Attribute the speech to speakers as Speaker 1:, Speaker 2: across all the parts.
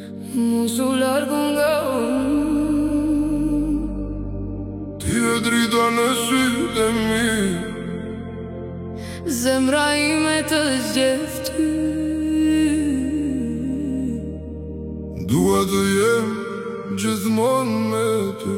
Speaker 1: Musular con
Speaker 2: Ti vedri doamne sy de mi.
Speaker 1: Zemra ime të zgjedh ty.
Speaker 2: Dua të jem gjithmonë me ty.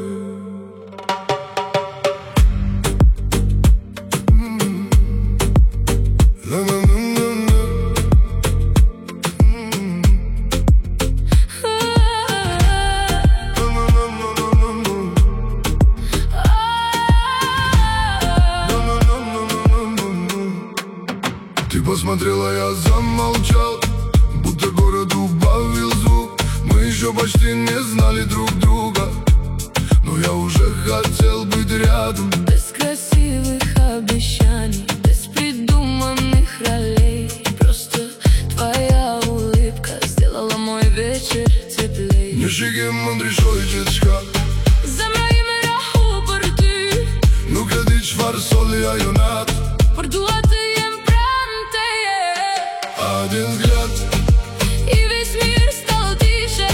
Speaker 2: Ты посмотрела, я замолчал, будто город убавил звук. Мы еще почти не знали друг друга, но я уже хотел быть рядом.
Speaker 1: Без красивых обещаний, без придуманных ролей. Просто твоя улыбка сделала мой вечер теплей.
Speaker 2: Нешigim ndryshoj gjithçka.
Speaker 1: Zemra ime rahu për ty.
Speaker 2: Nuk e di çfarë solli ajo natë.
Speaker 1: Por dua të jem pranë teje.
Speaker 2: Один взгляд
Speaker 1: И весь мир стал тише.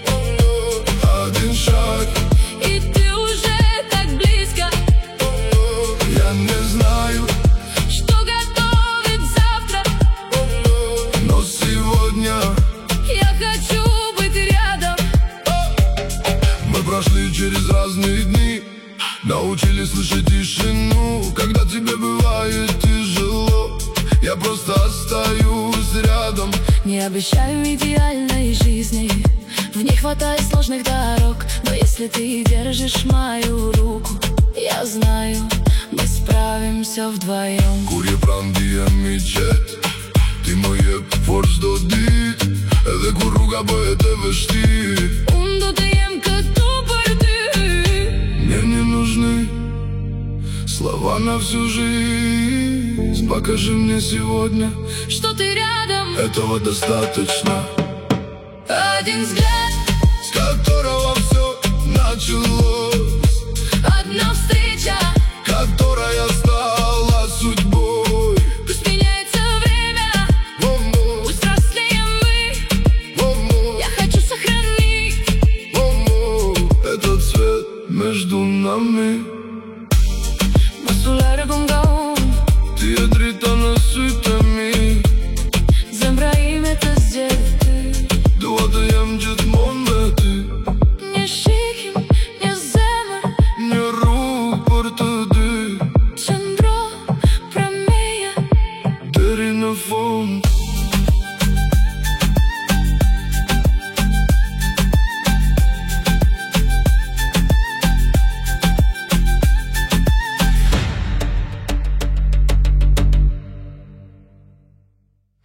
Speaker 2: Один шаг
Speaker 1: И ты уже так близко.
Speaker 2: Я не знаю,
Speaker 1: Что готовит завтра.
Speaker 2: но сегодня
Speaker 1: Я хочу быть рядом.
Speaker 2: мы прошли через разные дни, научились слышать тишину. Когда тебе бывает тяжело, я просто остаюсь рядом.
Speaker 1: Не обещаю идеальной жизни, в ней хватает сложных дорог. Но если ты держишь мою руку, я знаю, мы справимся вдвоем.
Speaker 2: Kur je pranë ndihem i qet, ti më jep forcë do dit. Edhe kur rruga bëhet e vështirë,
Speaker 1: Unë do të jem këtu për ty.
Speaker 2: мне не нужны слова на всю жизнь. Покажи мне сегодня,
Speaker 1: Что ты рядом.
Speaker 2: этого достаточно.
Speaker 1: Один взгляд,
Speaker 2: С которого все началось.